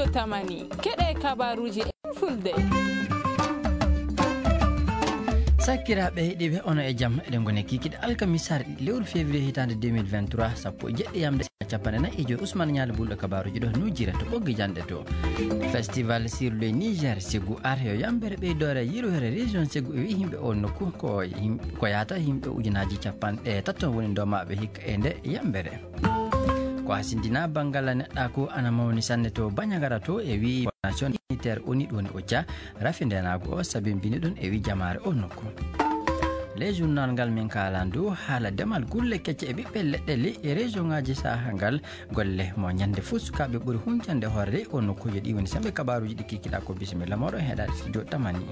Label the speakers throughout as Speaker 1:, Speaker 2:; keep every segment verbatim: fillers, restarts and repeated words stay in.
Speaker 1: studio tamani keɗe kabaruji fulde.
Speaker 2: Sakiraɓe heɗiɓe ono e jaam eɗen goni kikiɗe alkamisar lewru février hitande deux mille vingt-trois sappo jeɗɗi yamde capanɗe nayyi e joyi Ousmane Nialo Bulɗo kabaruji ɗo nujira to ɓoggi janɗe to. Festival sur le Niger Ségou Art yo yambere ɓeydore yirohere région Ségou e wi yimɓe o nokku ko ko yata yimɓe ujunaji capanɗe tatton woni domaɓe hikka e nde yambere. Ko hasindina bangala neɗɗa ko ana mawni sanne to Bandiagara to e wi nation unitaire oni ɗon o dia rafindenago o sabimbini ɗum e wi jamare o nokku. Les journal ngal min kalandu haala demal gulle kecce e ɓiɓɓe leɗɗe li e région ngaji saha ngal golle mo ñande fo sukaɓe ɓuuri huncande hoore o nokkuji ɗi woni sembe kabaruji ɗi kikiɗa ko bisimilla moɗon heeɗade studio tamani.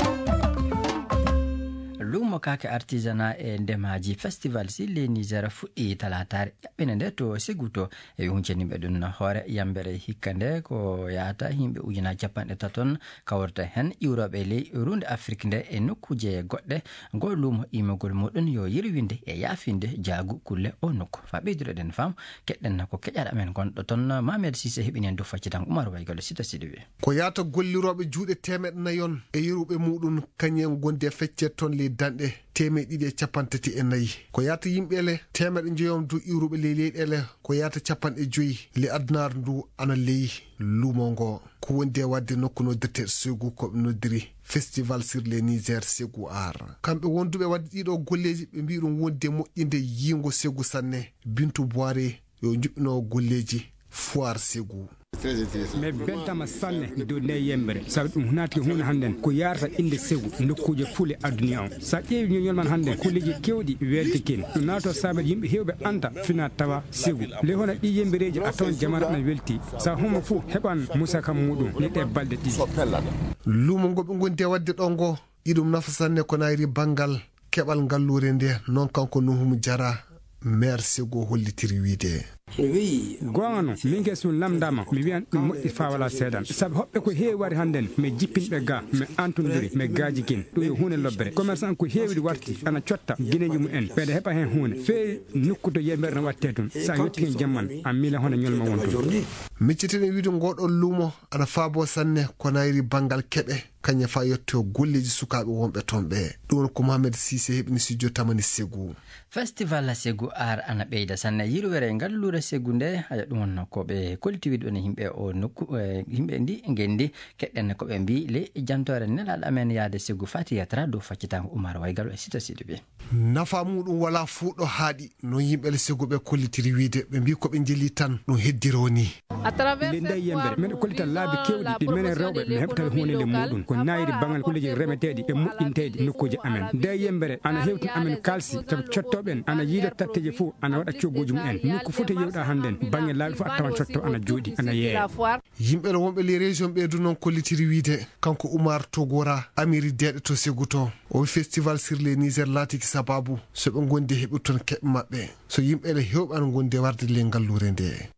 Speaker 2: Lumo kake artisanat e ndemaji festival si le Niger fuɗɗi talatare ƴaɓɓine nde to Ségou to e huncaniɓe ɗum hoore yambere hikka nde ko yata yimɓe ujunaji capanɗe taton kawrta hen iwroɓe ley runde Afrique nde e nokkuje goɗɗe ngo lumo imogol muɗum yo yirwinde e yaafinde jaagu kulle o nokku fa ɓeyduɗoɗen fam keɗɗen ko keƴaɗa men gonɗo toon Mamed Cissé heeɓini hen dow faccitan Oumar Waygalo Sita Sidibé
Speaker 3: ko yata golliroɓe juuɗe temeɗe nayon e yiruɓe muɗum kañum gonde feccere toon ley danɗe temeɗe ɗiɗi e capantati e nayyi ko yata yimɓele temeɗe jeeyom du iwruɓe ley leyɗele ko yata capanɗe joyyi le addunaru ndu ana ley lumo ngo ko wondi e wadde nokku noddirte Ségou koɓe noddiri festival sur le Niger Ségou Art kamɓe wonduɓe wadde ɗiɗo golleji ɓe mbi ɗum wonde moƴƴinde yingo Ségou sanne Bintou Boiré yo juɓɓino golleji foire Ségou.
Speaker 4: mais beltama sanne dow ne yembere sabi ɗum naati hunde hannden ko yarata inde Ségou nokkuje fuule adduna o sa ƴeewi ñoñol man hannden kulleji kewɗi welte ken ɗum naato sabaji yimɓe hewɓe anta fina tawa Ségou le hono ɗi yembereji a tawan jamara ana welti sa homo fof heɓan musakam muɗum ni ɗe balɗe ɗiɗi
Speaker 3: lumo ngo ɓe gondi e wadde ɗo ngo iɗum nafa sanne ko nayri banggal keɓal ngallure nde noon kanko Nuhum Diarra maire Ségou hollitiri wiide
Speaker 4: oui gonga noon min kesum lamdama mi wiyan ɗum moƴƴi fa wala seedan saabi hoɓɓe ko heewi wari hannden mi jippinɓe ga mi antodiri mi gaaji kin ɗum yo hunde lobbere commerçant ko heewidi warti ana cotta guineji mumen ɓeɗa heɓa hen hunde feewi nokku to yembere no watte tun sa yetti hen jamman an miila hono ñolma wonto
Speaker 3: miccitene wiide ngoɗon luumo ana faabo sanne ko nayri banggal keɓe kañum fa yetto golleji sukaɓe wonɓe toon ɓe ɗum ko Mohamed Cissé heɓini studio tamani Ségou.
Speaker 2: Festival Ségou Art ana ɓeyda sanne yirwere ngallure Ségou nde haya ɗum wonno koɓe koltiwi ɗon yimɓe o nokku yimɓe ndi gendi keɗɗen koɓe mbi le jantore nelaɗo amen yaade Ségou fati yatra dow faccitanko Oumar Waygalo e Sita Sidibé
Speaker 3: nafa muɗum wala fuɗɗo haaɗi no yimɓele Ségou ɓe kollitiri wiide ɓe mbi koɓe jeli tan no heddiro ni
Speaker 4: le nde yembere min kollitan laabi kewɗi ɗi minen rewɓe mi heɓta hunde nde muɗum ko nayri bangal kulleji remeteɗi e moƴƴinteɗi nokkuji amen nde yembere ana hewtin amen kalsi saabi cottoɓen ana yiida tatteje fof ana waɗa cogguji mumen nokku foti yewɗa hannden banggue laaɓi fof a tawan cotto ana jooɗi ana yeeya
Speaker 3: yimɓele wonɓe les région ɓeydu noon kollitiri wiide kanko Oumar Togora amiri deɗe to Ségou to o festival sur le Niger laatiki sababu so ɓe gondi heɓi toon keɓe maɓɓe so yimɓele hewɓe ana gondi warde le ngallure nde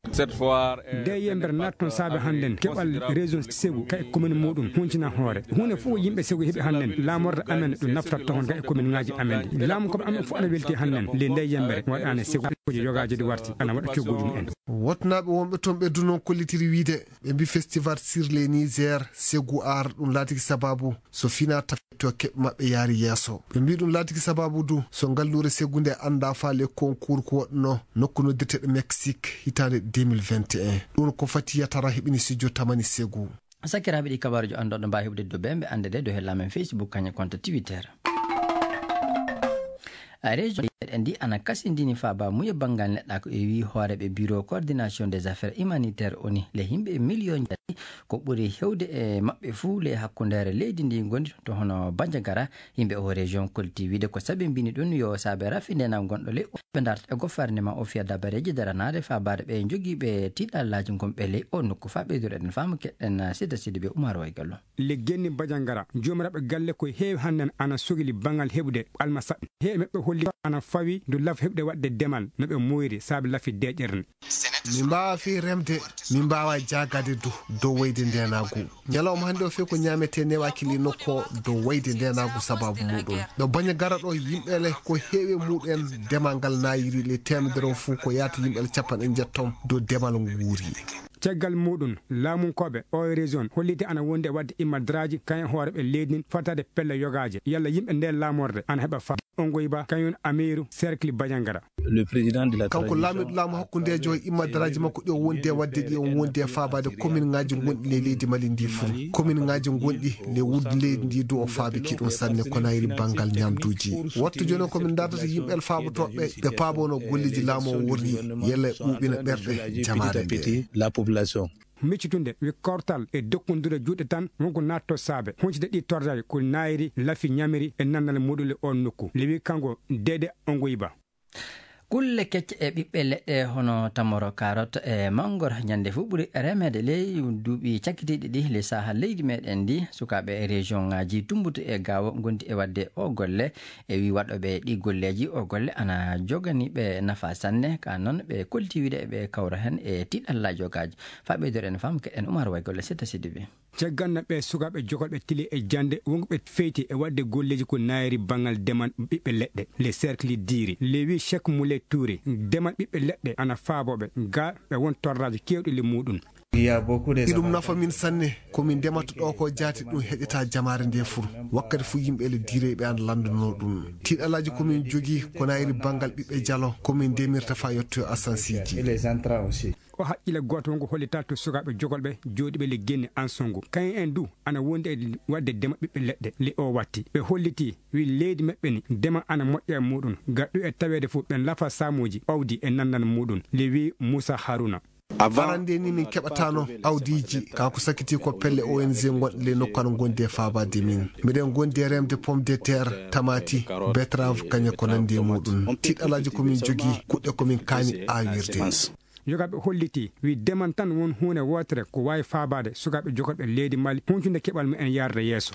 Speaker 4: nde yembere natton saabe hannden keɓal région Ségou kay commune muɗum huncina hoore hunde fof yimɓe Ségou heeɓi hannden laamorde amen ɗum naftat hon kay commune ngaji amen ɗi laamu koɓe amen fof ana welti hannden le nde yembere waɗane Ségou koje yogaji ɗi warti ana waɗa cogguji mumen
Speaker 3: wotnaɓe wonɓe toon ɓe dunon kollitiri wiide ɓe mbi festival sur le Niger Ségou Art ɗum laatiki sababu so fina tafto keɓe maɓɓe yaari yeeso ɓe mbi ɗum laatiki sababu du so ngallure Ségou nde anda fa le concours ko waɗno nokku noddirteɗo Mexique hitande deux mille vingt et un ɗum ko fati yatara heɓini studio tamani Ségou
Speaker 2: sakiraɓe ɗi kabaruji andoɗo mbawi heɓde do ɓe ɓe andede do hellamen Facebook kañum compte Twitter région en ndi ana kasindini faba muye bangal neɗɗa ko e wi hooreɓe bureau coordination des affaires humanitaires oni le yimɓe million jati ko ɓuuri hewde e maɓɓe fuu le hakkundere leydi ndi gondi to hono Bandiagara yimɓe o région kolti wiide ko saɓe mbini ɗum yo saabe rafindenam gonɗo le ɓe darta e goffarnema o fiya dabareji daranade fabade ɓe joguiɓe tiɗallaji gonɓe ley o nokku fa ɓeydoreɗen fama keɗɗen Sida Sidibé Oumar Waygalo
Speaker 4: le genni Bandiagara jomiraɓe galle koye heewi hannden ana sogili bangal heɓude almasaɓe heewi maɓɓe holli ana fawi do laf heɓde wadde demal no ɓe moyri saabi lafi deƴƴerne
Speaker 3: min mbawa fi remde min mbawa jagade do dow wayde ndenagu ñalawma hannde o fe ko ñamete newakili nokko dow wayde ndenagu sababu muɗum ɗo Bandiagara ɗo yimɓele ko heewi muɗen demal ngal nayiri le temedere fuu ko yaata yimɓele capanɗe jettom dow demal nguuri
Speaker 4: caggal muɗum laamunkoɓe o région holliti ana wonde wadde immadraji kayen hoore ɓe leydin fatade pelle yogaje yalla yimɓe nde laamorde ana heɓa fa ongoyba kañum amiru cercle Badiangara.
Speaker 5: Le président de la
Speaker 3: kanko laamiɗo laamu hakkundejo e immadraji makko ɗi o wondi e wadde ɗi on wondi e faabade commune ngaji gonɗi le leydi Mali ndi fuu commune ngaji gonɗi le wudde leydi ndi du o faabi kiɗum sanne kono ayri banggal ñamduji wattu joni komin dardata yimɓe faabotoɓe ɓe paabono golleji laamu o woni yella ɓuuɓina ɓerɗe jamaare nde
Speaker 5: la population.
Speaker 4: miccitunde wi kortal e dokkondire juuɗe tan wonko natto saabe huncide ɗi tordaji ko nayri lafi ñamiri e nandal muɗule on nokku lewi kanko Dede Ongoyba.
Speaker 2: kulle kecce e ɓiɓɓe leɗɗe hono tamoro carotte e mangor ñande fu ɓuuri remede ley duuɓi cakkitiɗi ɗi le saaha leydi meɗen ndi sukaɓe e région ngaji tumbuto e gawo gondi e wadde o golle e wi waɗoɓe ɗi golleji o golle ana joganiɓe nafa sanne ka noon ɓe koltiwide eɓe kawra hen e tiɗallaji jogaji faɓeydor en fam keɗen Oumar way golle setta sidiɓe
Speaker 4: cagganna ɓe sukaɓe jogoɓe tili e jande wonko ɓe feyti e wadde golleji ko nayri bangal deman ɓiɓɓe leɗɗe les cercle diri lewi Cheikh Moulay Touré deman ɓiɓɓe leɗɗe ana faaboɓe ga ɓe won torraji kewɗi le muɗum
Speaker 3: iɗum nafa min sanne komin ndemata ɗo ko jaati ɗum heƴata jamare nde fur wakkati fu yimɓe ele diire ɓe an landuno ɗum tiɗalaji komin jogui ko nayri bangal ɓiɓɓe dialo komin ndemirta fa yettoyo asansiji
Speaker 4: o haqqille goto wonko hollita to sukaɓe jogolɓe jooɗiɓe le guenni Ansongo kayen en du ana wondi e wadde dema ɓiɓɓe leɗɗe li o watti ɓe holliti wi leydi maɓɓe ni dema ana moƴƴe e muɗum gaɗɗu e tawede fo ɓen lafa samuji ɓawdi e nandan muɗum li wi Moussa Harouna.
Speaker 3: arande ni min keɓatano awdiji kanko sakiti ko pelle O N G gonɗe le nokku ano gondi e faabade min miɗen gondi e remde pomme de terre tamati betrave kañe ko nandi e muɗum tiɗalaji komin jogui kuɗɗe komin kaani awirde
Speaker 4: yogaɓe holliti wi deman tan won hunde wotere ko wawi faabade sukaɓe jogoɓe leydi Mali huncude keɓal mumen yarde yeeso.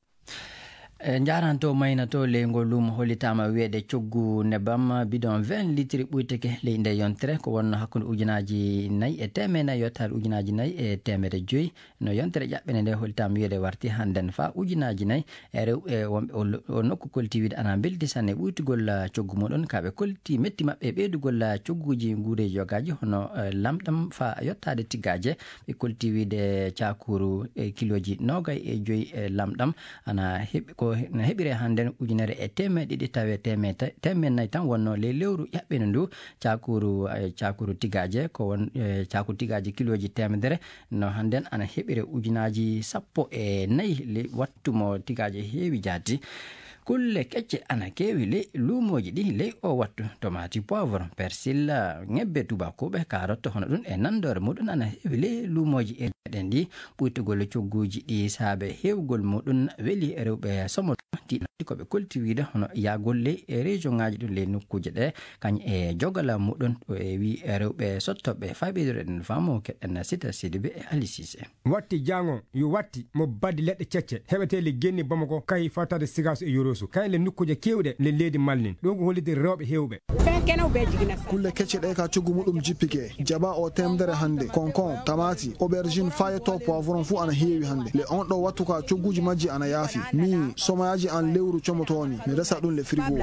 Speaker 2: jaranto maynato leygol lumo hollitama wiyeede coggu nebam bidon vingt litres ɓuyteke ley nde yontere ko wonno hakkude ujunaji nayyi e temedde nayyi yottade ujunaji nayyi e temedde joyyi no yontere ƴaɓɓene nde hollitama wiyeede warti hannden fa ujunaji nayyi e rewɓe wonɓe o nokku kolti wiide ana beldi sanne ɓuytugol coggu muɗon kaɓe kolti metti mabɓe e ɓeydugol cogguji guureji jogaji hono lamɗam fa yottade tiggaje ɓe kolti wiide cakuru e kiloji nogay e joyyi e lamɗam ana heɓi ko no heɓire hannden ujunere e temedde ɗiɗi tawe temedde temedde nayyi tan wonno le lewru ƴaɓɓene ndu cakuru cakuru tigaje ko won cakuru tigaje kiloji temedere no hannden ana heɓire ujunaji sappo e nayyi le wattumo tigaje heewi jaati kulle kecce ana keewi ley luumoji ɗi ley o wattu tomati poivre persil ñebbe tubakoɓe carotte hono ɗum e nandore muɗum ana heewi ley luumoji e ɗen ɗi ɓuytugol cogguji ɗi saabe heewgol muɗum weeli rewɓe somo tiɗi koɓe kolti wiide hono yagol ley e région ngaji ɗum ley nokkuje ɗe kañ e jogala muɗum o e wi rewɓe sottoɓe faɓidore ɗen famo keɗen Sita Sidibé e Ali Cissé
Speaker 4: watti jango yo watti mo baddi leɗɗe cecce heɓete le genni Bamako kay fatade Sigasso e Yoroso kay le nokkuje kewɗe le leydi Mali ɗo ko hollide rewɓe hewɓe
Speaker 6: kulle kecce ɗe ka coggu muɗum jippike jaba o temdere hande konkon tamati aubergine fayeto poivron fu ana heewi hande le on ɗo wattu ka cogguji majji ana yaafi mi somayaji an lewru comotoni mi resa ɗum le frigo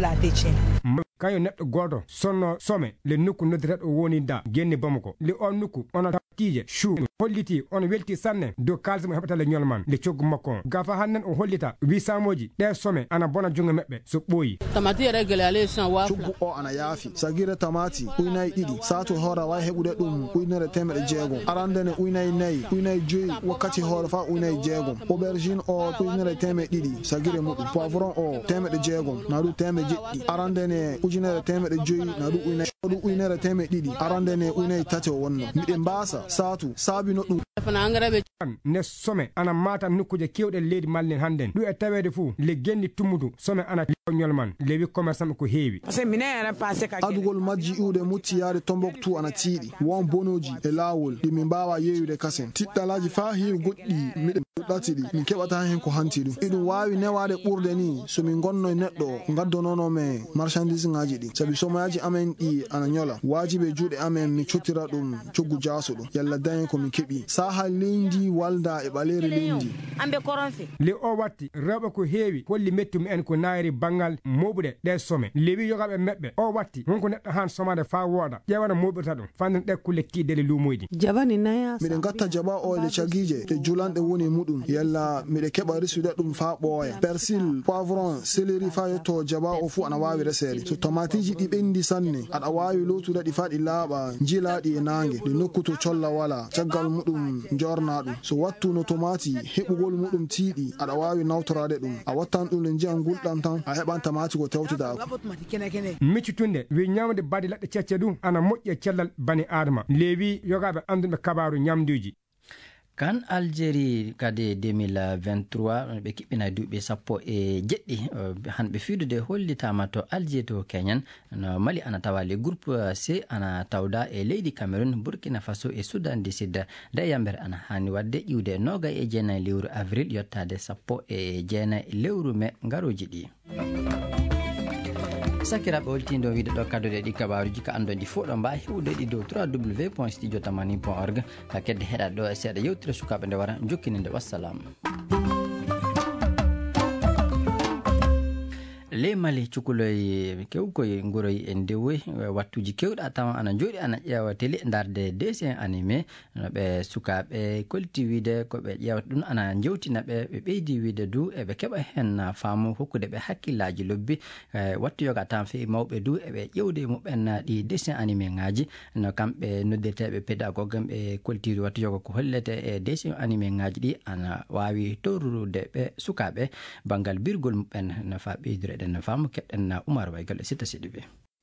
Speaker 4: kayo neɗɗo goto sonno some le nokku noddireɗo woni da genni Bamako le on nokku ona tije chou holliti on welti sanne do kalse mo heɓata le ñol man le coggu makko on gafa hannden o hollita wi samoji ɗe some ana bona jonge maɓɓe so ɓooyi
Speaker 1: tamati yere gele ale san wa
Speaker 6: coggu o ana yaafi sagire tamati uynayi ɗiɗi saatu hoore wawi heɓude ɗum ujunere temedde jeegom arandene uynayi nayyi uynayi joyyi wakkati hoore fa uynayi jeegom aubergine o ujunere temedde ɗiɗi sagire muɗum poivron o temedde jeegom na ɗum temedde jeɗɗi arandene ujunere temedde joyyi na ɗum uynayi ɗum ujunere temedde ɗiɗi arandene uynayi tati o wonno miɗen mbasa saatu saabino ɗum
Speaker 4: ne some ana mata nokkuje kewɗe leydi Mali hannden ɗum e tawede fuu le genni tummudu some ana ñol man lewi commerçant ko heewi
Speaker 6: adugol majji iwde mutti yaade Tombouctou ana tiiɗi won bonoji e laawol ɗi min mbawa yeeyude kasen tiɗɗalaji fa heewi goɗɗi miɗen ɗati ɗi min keɓata hen ko hanti ɗum iɗum wawi newade ɓurde ni somin gonno neɗɗo gaddanonome marchandise ngaji ɗi saabi somoyaji amen ɗi ana ñola wajibe juuɗe amen mi cottira ɗum coggu jaaso ɗum yalla dañe ko mi keɓi saha leydi walda e ɓaleere leydi
Speaker 7: ambe koronfe
Speaker 4: le o watti rewɓe ko heewi holli mettumi en ko naayri banggal moɓuɗe ɗe some lewi yogaɓe meɓɓe o watti wonko neɗɗo han somade fa wooɗa ƴewana moɓirta ɗum fanden ɗe kulle kiidele lumoydi
Speaker 7: jabani naya
Speaker 6: miɗen gatta jaba oyle cagije ɗe julanɗe woni muɗum yalla miɗe keɓa risude ɗum fa ɓooya persil poivron céleri fa yetto jaba o fu ana wawi resede so tomatiji ɗi ɓendi sanne aɗa wawi lotude ɗi fa ɗi laaɓa jilaɗi e nangue ɗi nokkuto colla wala caggal muɗum jorna ɗum so wattu no tomati heɓugol muɗum tiiɗi aɗa wawi nawtorade ɗum a wattan ɗum le ndiyam gulɗam tan a heɓan tamati ko tewtudako
Speaker 4: miccutunde wi ñamde badi leɗɗe cecce ɗum ana moƴƴi e cellal bani adama leewi yogaɓe anduɓe kabaru ñamduji
Speaker 2: kan Algérie kadi deux mille vingt-trois ɓe kiɓɓina duuɓi sappo e jeɗɗi hanɓe fiidude hollitama to Algérie to Keñan no Mali ana tawa le groupe C ana tawda e leydi Cameroun Burkina Faso e Soudan du Sud nde yambere ana hani wadde ƴiwde noga e jeenayi lewru avril yottade sappo e jeenayi lewru mai ngaroji ɗi sakiraɓe holtindo wiide ɗo kaddude ɗi kabaruji ka andoji fof ɗo mbawi hewde ɗi dow trois w point studio tamani point org ha kedde heɗade ɗo e seeɗa yewtire sukaɓe nde wara jokkininde wassalamu le Mali cukuloy kewkoye nguroy en dewoy wattuji kewɗa tawa ana jooɗi ana ƴeewa télé darde dessin animé no ɓe sukaɓe kolti wiide koɓe ƴeewata ɗum ana jewtina ɓe ɓe ɓeydi wiide du eɓe keɓa hen faamu hokkude ɓe hakkillaji lobbi wattu yoga tan fewi mawɓe du eɓe ƴewde muɓen ɗi dessin animé ngaji no kamɓe noddirteɓe pédagogue ɓe koltiri wattu yoga ko hollete e dessin animé ngaji ɗi ana wawi torrude ɓe sukaɓe banggal birgol muɓen no fa ɓeydire no faamu keɗɗen Oumar Waygal e Sita Sidibé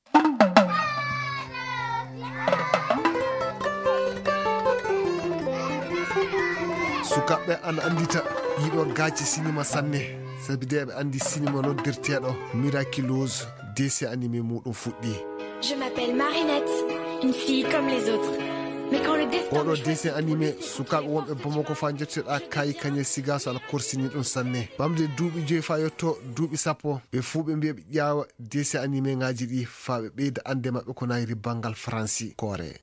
Speaker 3: sukaɓɓe ana andita yiɗo gacci cinéma sanne sabi de ɓe andi cinéma noddirteɗo miraculose dessin animé muɗum fuɗɗi.
Speaker 8: Je m'appelle Marinette, une fille comme les autres. Mais quand le destin
Speaker 3: oɗo dessin animé sukaɓe wonɓe Bamako fa jetteɗa kayi kañe siga so ana korsini ɗum sanne ɓamde duuɓi joyi fa yetto duuɓi sappo ɓe fuu ɓe mbiya ɓe ƴawa dessin animé ngaji ɗi fa ɓe ɓeyda ande mabɓe ko nayri banggal franci koore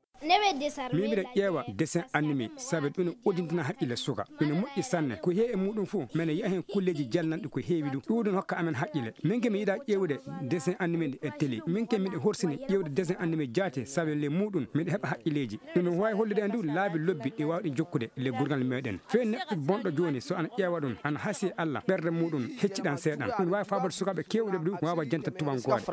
Speaker 4: min mbiɗa ƴeewa dessin animé sabi ɗum ne udintina haqqille suka ɗum moƴƴi sanne ko heewi e muɗum fof mene yiya hen kulleji jalnanɗi ko heewi ɗum ɗuɗon hokka amen haqqille min ke mi yiiɗa ƴewde dessin animé ɗi e télé min ke miɗe horsini ƴewde dessin animé jaate sabi le muɗum miɗa heɓa haqqilleji ɗum ɗum wawi hollude en du laabi lobbi ɗi wawɗi jokkude le gurgal meɗen fe neɗɗo bonɗo joni so ana ƴeewa ɗum ana haasi Allah ɓerde muɗum hecciɗan seeɗan ɗum wawi fabade sukaɓe kewɗe ɗum wawa janta tubankore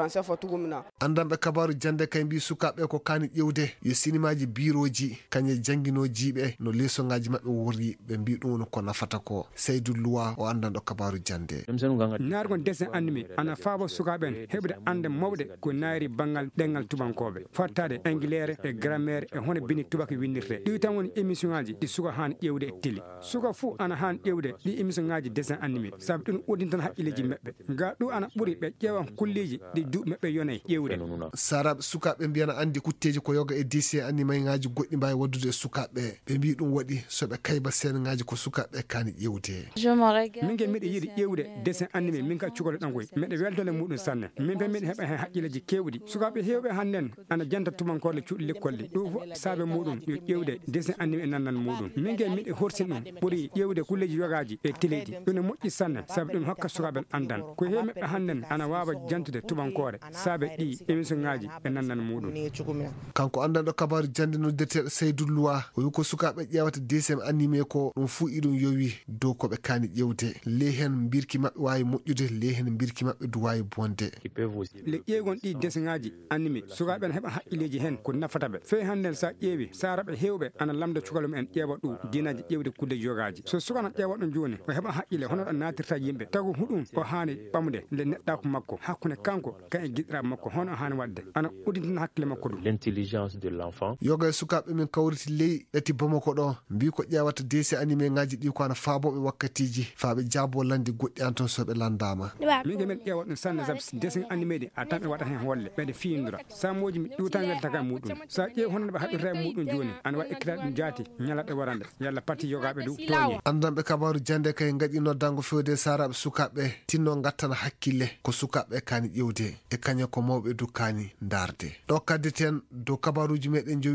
Speaker 3: andanɓe kabaru jande kay mbi sukaɓe ko kani ƴewde yo sinimaji biroji kañe jangguinojiɓe no leçongaji mabɓe wori ɓe mbi ɗum ko nafata ko Seydou Loua o andanɗo kabaru jande
Speaker 4: nargon dessin animé ana faabo sukaɓen heɓde ande mawɗe ko naari banggal ɗengal tubankoɓe fottade anglais e grammaire e hono bini tubaka windirte ɗi tan woni émission ngaji ɗi suka han ƴewde e télé suka fou ana han ƴewde ɗi émission ngaji dessin animé saabu ɗum udin tan haqqilleji mabɓe ga ɗum ana ɓuuri ɓe ƴeewan kulleji ɗi duuɓi mabɓe yonayi ƴewde
Speaker 3: saraɓe sukaɓe mbiyana andi kutteji ko yoga e dessin animé ngaji goɗɗi mbawi waddude e sukaɓe ɓe mbi ɗum waɗi soɓe kayba sen ngaji ko sukaɓe kani ƴewde
Speaker 4: min ke miɗe yiiɗi ƴewde dessin animé min ka cukole ɗan koy miɗe weltole muɗum sanne min pe miɗe heɓa hen haqqilleji kewɗi sukaɓe hewɓe hannen ana janta tubankorle cuuɗi lekkolɗe ɗum fof saabe muɗum yo ƴewde dessin animé e nannan muɗum min ke miɗe horsin ɗum ɓuuri ƴewde kulleji yogaji e téléji ɗum ne moƴƴi sanne saabu ɗum hokka sukaɓen andan ko heewi meɓɓe hannen ana wawa jantude tubankore saabe ɗi émission ngaji e nannan muɗum
Speaker 3: kanko andanɗo kabaru jande noddirteɗo Seydou Loua o wi ko sukaɓe ƴewata dessin animé ko ɗum fuu iɗum yowi dow koɓe kani ƴewde le hen birki mabɓe wawi moƴƴude le hen birki mabɓe du wawi bonde
Speaker 4: le ƴeegon ɗi dessin ngaji animé sukaɓe ne heɓa haqqilleji hen ko nafataɓe fe handen sa ƴeewi saraɓe hewɓe ana lamda cukalum en ƴeewa ɗum dinaji ƴewde kudde jogaji so sukana ƴeewa ɗum joni o heɓa haqqille hono ɗo natirta yimɓe tagu huɗum o hani ɓamde nde neɗɗako makko hakkude kanko kan e giɗɗiraɓe makko hono hani wadde ana udintina hakkille makko ɗum
Speaker 5: l'intelligence de l'enfant
Speaker 3: yoga e sukaɓe min kawriti ley ɗati Bamako ɗo mbi ko ƴewata dessin animé ngaji ɗi ko ana faaboɓe wakkatiji faaɓe jaabo lande goɗɗi an toon soɓe landama
Speaker 4: min ke miɗe ƴeewa ɗum sanne saabu dessin animé ɗi a tan ɓe waɗa hen holle ɓeɗe findura samoji mi ɗiwtan welta ka muɗum sa ƴeewi hono ɓe haɓirta e muɗum joni ana wawi ekkitade ɗum jaati ñalaɗe warande yalla parti yogaɓe du toñi
Speaker 3: andanɓe kabaru jande kay gaɗi noddango fewde saraɓe sukaɓe tinno gattana hakkille ko sukaɓe kani ƴewde e kañe ko mawɓe du kani darde ɗo kaddeten dow kabaruji meɗen jowi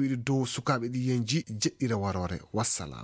Speaker 3: rewiɗo dow sukaɓe ɗi yenji jeɗɗira warore. Wassalam.